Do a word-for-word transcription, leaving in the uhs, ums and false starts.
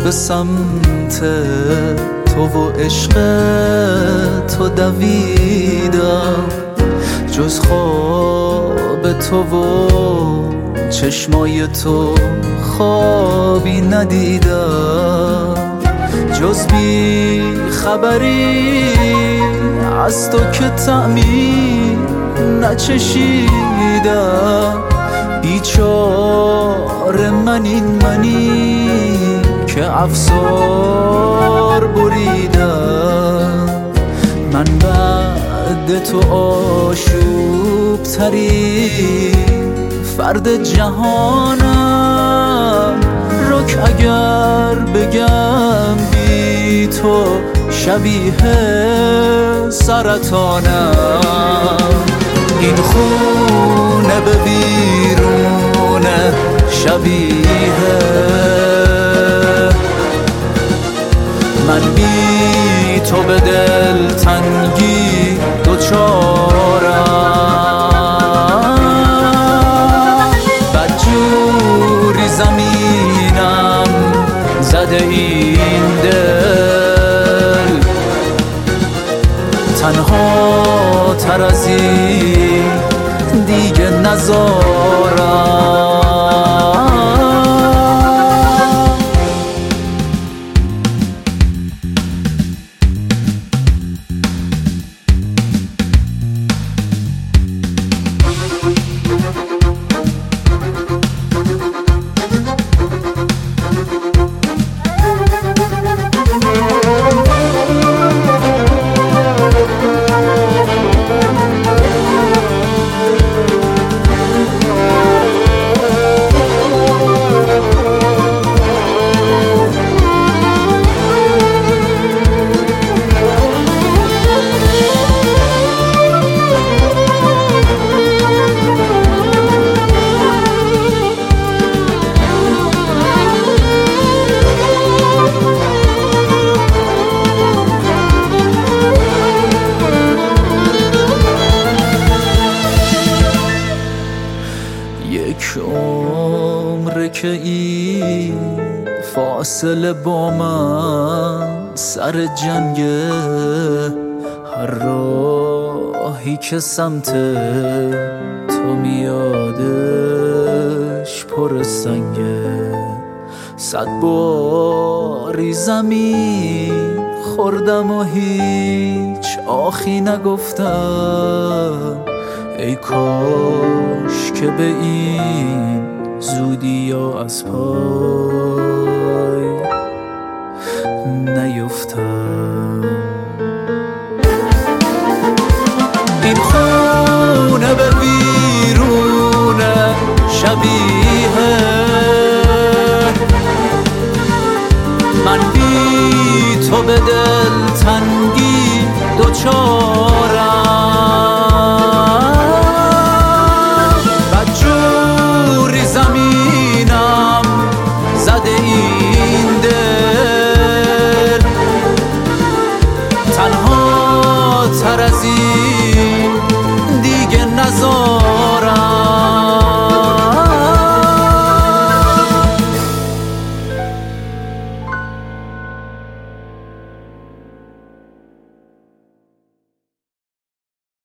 به سمت تو و عشق تو دویدم، جز خواب تو و چشمای تو خوابی ندیدم، جز بی خبری از تو که طعمی نچشیدم. بیچاره من این منی که افسار بریدم، من بعد تو آشوب تری فرد جهانم، رک اگر بگم بی تو شبیه سرطانم. این خونه به بیرون شبیه من، بی تو به دل تنگی دوچارم. بدجوری زمینم زده این دل، تنها تر از این دیگه نزارم. یک عمر که این فاصله با من سر جنگه، هر راهی که سمت تو میادش پر سنگه. صد باری زمین خوردم و هیچ آخی نگفتم، ای کاش که به این زودی یا از پای نیفتم. این خونه به